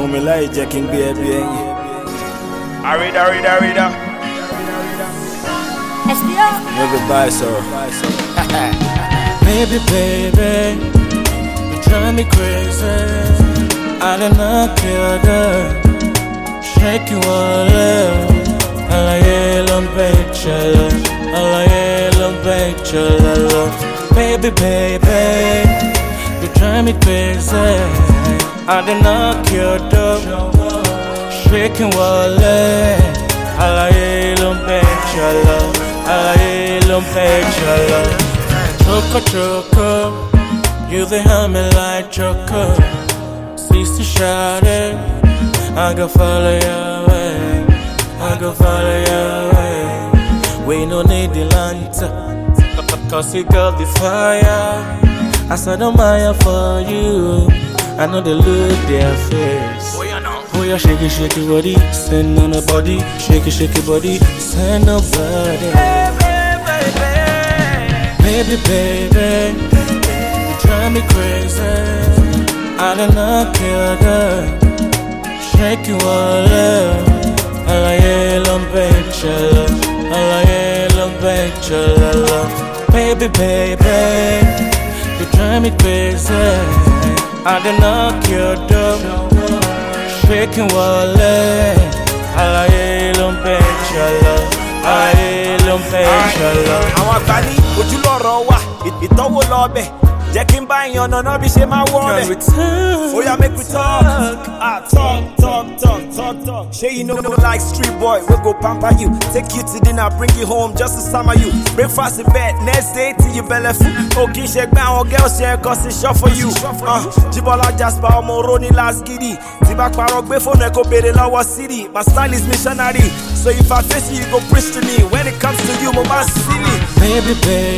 fún mi láì jẹ́ kí n gbé ẹbí ẹ̀yìn. Àrídà. Níbi báyìí sọ̀rọ̀. Baby, you drive me crazy. I did not kill her. Shake you all up. I like it, I'm picture. I like it, I'm picture. Baby, you drive me crazy. I did not kill her. Shake you all up. I like it, I'm picture. I like it, I'm picture. Choco, you the me like choco. Cease to shout it. I go follow your way. I go follow your way. We no need the lantern, cause you got the fire. I saw the Maya for you. I know they look their face. Oh yeah, shake it body, send on the body. Shake it body, send nobody. Baby, you drive me crazy. I did not kill her. Shake you all up. I like it, I'm picture. I like it, I'm picture. Baby, you drive me crazy. I did not kill her. Shake you all up. I like it, I'm picture. I like it, I'm picture. Àwọn àgbà ní ojúlọ́rọ̀ wà, ìtọ́wò lọ́bẹ̀. Jẹ́ kí n bá yan ọ̀nà bí ṣe máa wọ́ rẹ̀. Oya make we talk. Talk. Shey you know like street boy, we go pamper you. Take you to dinner, bring you home just to summer you. Breakfast in bed, next day till you belly full. Okay, shake me àwọn girls here cause it's short for you. Jibola Jasper, ọmọ Roni last giddy. Tiba parọ́ gbé fóònù ẹ̀ kó béèrè lọ́wọ́ city. My style is missionary, so if I face you, you go preach to me. When it comes to you, mo máa silly. Baby,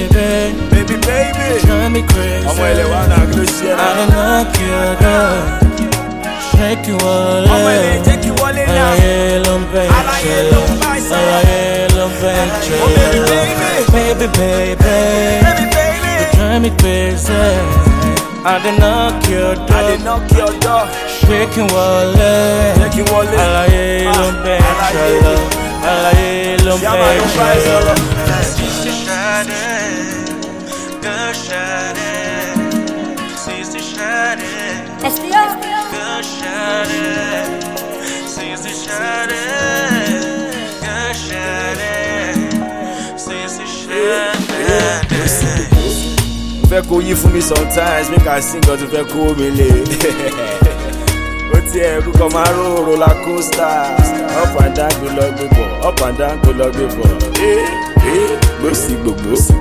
drive me crazy. Ọmọ ilẹ̀ wa náà kí ló ṣe náà. I did not kill her. Shake you all up. Ọmọ ilẹ̀ jẹ́ kí wọlé náà. Alaye ló ń picture. Alaye ló ń bá ìsọ̀rọ̀. Alaye ló ń picture. Oh baby. You drive me crazy. I did not kill her. Shake you all up. Alaye ló ń picture. Alaye ló ń picture. Sister Shade, good Shade. Sister Shade, good Shade. Sister Shade, good Shade. Sister Shade. Fẹ́ kó yí fún mi sometimes, make I sing God to fẹ́ kó mi lè. Ó ti ẹ̀rú kan máa ró roller coaster. Up and down kò lọ gbé bọ̀, up and down kò lọ gbé bọ̀. Gbòsì gbògbó.